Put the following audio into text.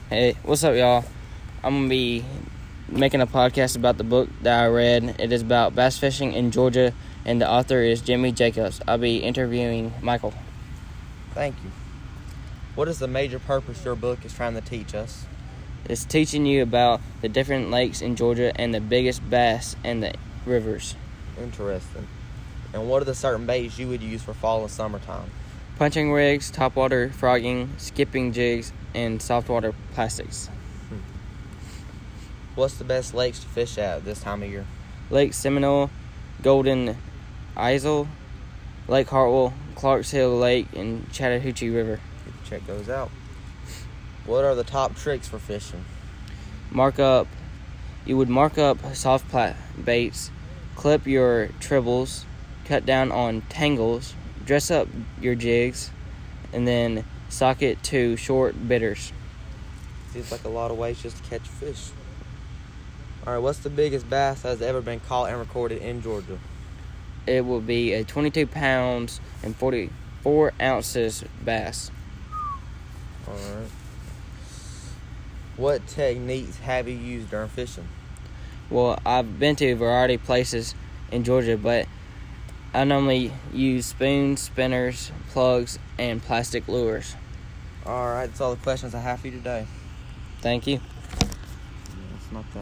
Hey, what's up, y'all? I'm going to be making a podcast about the book that I read. It is about bass fishing in Georgia, and the author is Jimmy Jacobs. I'll be interviewing Michael. Thank you. What is the major purpose your book is trying to teach us? It's teaching you about the different lakes in Georgia and the biggest bass and the rivers. Interesting. And what are the certain baits you would use for fall and summertime? Punching rigs, topwater frogging, skipping jigs, and softwater plastics. What's the best lakes to fish at this time of year? Lake Seminole, Golden Isle, Lake Hartwell, Clarks Hill Lake, and Chattahoochee River. You can check those out. What are the top tricks for fishing? You would mark up soft baits, clip your tribbles, cut down on tangles, dress up your jigs, and then sock it to short bitters. Seems like a lot of ways just to catch fish. Alright, what's the biggest bass that has ever been caught and recorded in Georgia? It will be a 22 pounds and 44 ounces bass. Alright. What techniques have you used during fishing? Well, I've been to a variety of places in Georgia, but I normally use spoons, spinners, plugs, and plastic lures. Alright, that's all the questions I have for you today. Thank you. It's not that.